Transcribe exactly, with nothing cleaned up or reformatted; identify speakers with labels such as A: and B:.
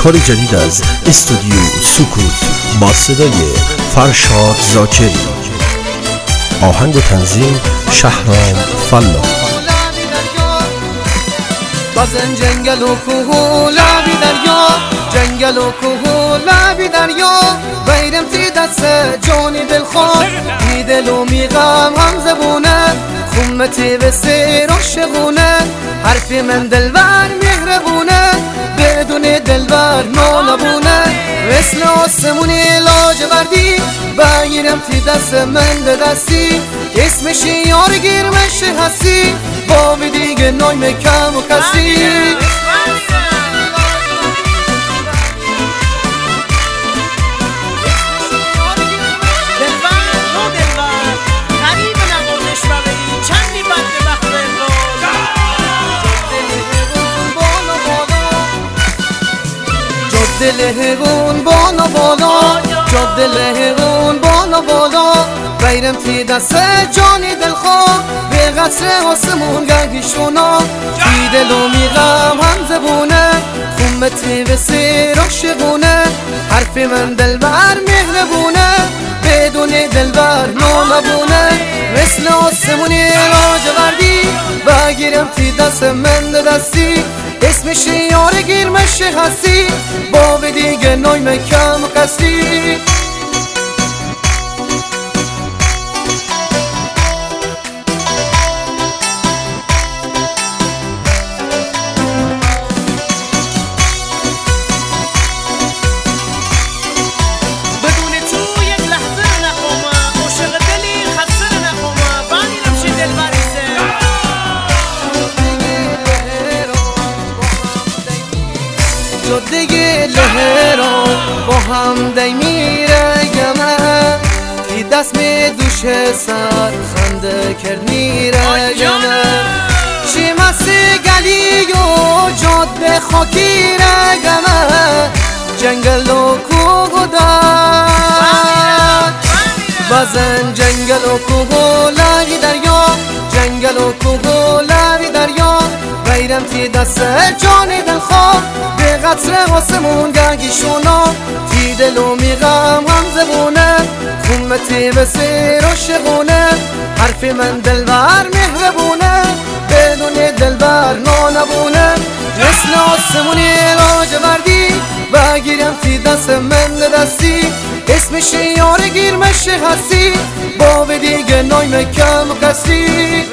A: کاری جدید از استودیو سکوت با صدای فرشاد زاکری، آهنگ و تنظیم شهرام فلا.
B: بازن جنگل و کوه و لبی دریا، جنگل و کوه و لبی دریا، بیرم تی دست جانی دلخواه، می دل و می غم هم زبونه، خمتی به سیر عاشقونه، حرف من دلبر مهربونه، بدون دلبر نالبونه، مثل آسمونی لاجوردی، بگیرم تی دست من دستی، اسمش یار گیرمش هستی، با دیگه نای مکم و کسی. دلهون بالا بالا، جاد دلهون بالا بالا، بیرم تی دست جانی دلخواه، به قصر آسمون گنگیشونا، تی دل و میغم هم زبونه، خمتی به سیر عاشقونه، حرف من دلبر مهربونه، بدون دلبر نالبونه، مثل آسمونی لاجوردی، بگیرم تی دست من دستی، اسمش یار گیرمش هستی، با دیگه نای مکم و قصدی. جاده لهران با هم دی میره گمه، تی دست می دوش سر خنده کرد میره گمه، چی مسی گلی و جاده خاکی ره گمه، جنگل و کوه و در، بازن جنگل و کوه و لبی دریا، جنگل و کوه و لبی دریا، بیرم تی دست جانی دلخواه، به قطر آسمون گنگیشونا، تی دل و میغم هم زبونه، خمتی به سیر عاشقونه، حرف من دلبر مهربونه، بدون دلبر نانبونه، مثل آسمونی لاجوردی، بگیرم تی دست من دستی، اسمش یار گیرمش هستی، با دیگه نای مکم و قصدی.